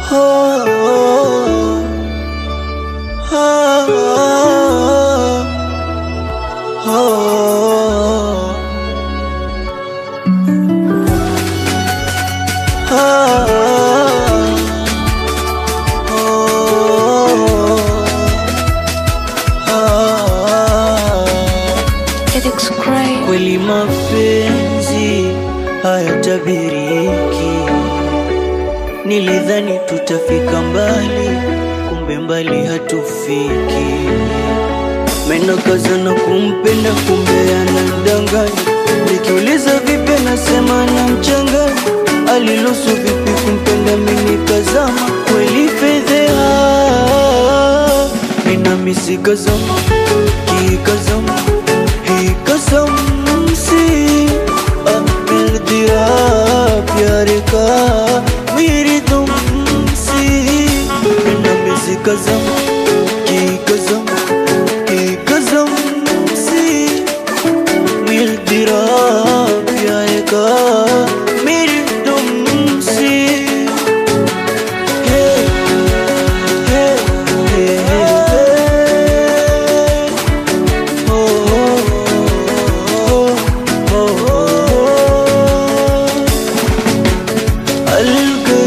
oh, oh, oh, kweli mapenzi hayatabiriki. Nilidhani tutafika mbali, kumbe mbali hatufiki. Mena kaza na kumpenda, kumbe anadanganya. Nikiuliza vipi nasema na mchanganya. Alilusu vipi kumpenda mimi kazama. Kweli fedheha, mina misi kazama, kikazama, hikazama msi. मिल दिया प्यार का मेरी तुमसे। नमी कसम की कसम से मिल दिया प्यार का मेरी तुमसे। हे हे हे ओ अलग